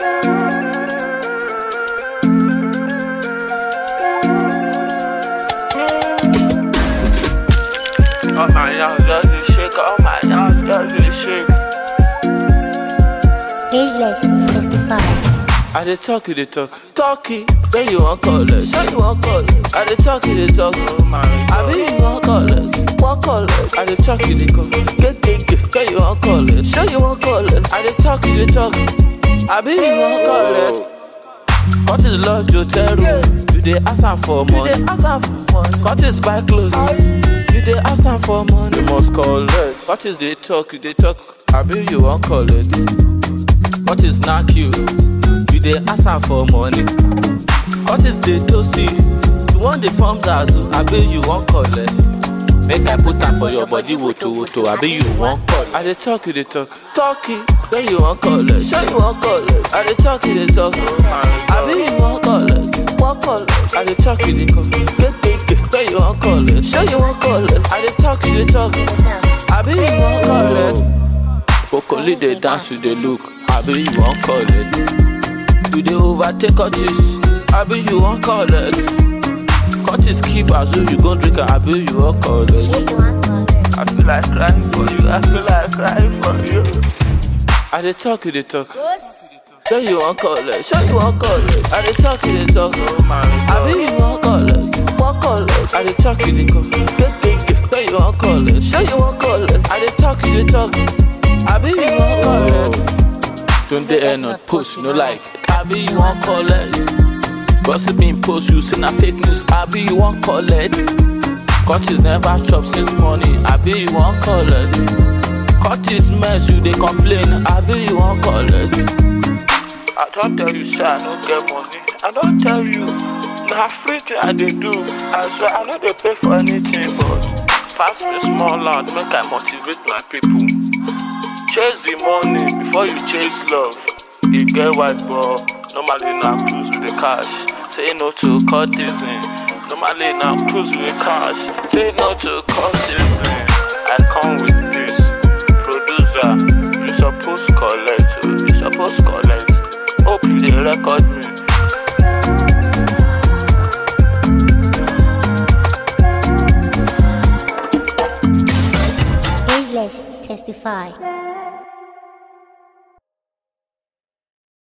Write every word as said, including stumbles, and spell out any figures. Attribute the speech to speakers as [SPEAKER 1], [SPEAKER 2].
[SPEAKER 1] Oh my God, does it shake? Oh my God, does it shake?
[SPEAKER 2] Ageless testify.
[SPEAKER 1] I dey talk, you dey talk. Talkie, when you want call it, say you want call it. I dey talk, you dey talk. Oh my God, I be you want call it, want call it. I dey talk, you dey call. Get get get, when you want call it, say you want call it. I dey talk, you dey talk. I be you want call it. What is love, you tell room? You dey ask am for money. You dey ask am for money. What is buy clothes? You dey ask am for money. You must call it. What is they talk? You dey talk. I be you want call it. What is knock you? You dey ask am for money. What is the toasty? You want the forms as I be you want collect. Make I put am for your body woto woto. I be you want call. I dey talk, you dey talk. Talkie, when you want collect, sure you want collect. I dey talk, you dey talk. I be you want collect, want collect. I dey talk, you dey call. Get get get, when you want collect, sure you want collect. I dey talk, you dey talk. I be you want collect. Kokoli dey dance, you dey look. I be you want collect. You dey overtake Curtis, I be you want call it. Curtis keep as if you gon' drink, I be you want call it. I feel like crying for you, I feel like crying for you. I dey talk, you dey talk. Say you want call it, say you want call it. I dey talk, you dey talk. I be you want call it, want call it. I dey talk, you dey call. Get get get, say you want call it, say you want call it. I dey talk, you dey talk. I be you want call it. Don't they end not push, no like. I be you want call it. Gossiping post, you say na fake news. I be you want call it. Curtis never chop since morning. I be you want call it. Curtis mess, you they complain. I be you want call it. I don't tell you, sir, I don't get money. I don't tell you, na free thing I dey do. I swear I no dey pay for anything, but pass me small land, make I motivate my people. Chase the money before you chase love. You get white ball, normally now cruise with the cash. Say no to courtesan. Normally now cruise with cash. Say no to courtesan. I come with this. Producer, you supposed to collect. You supposed to collect. Hope you dey record me.
[SPEAKER 2] Ageless testify.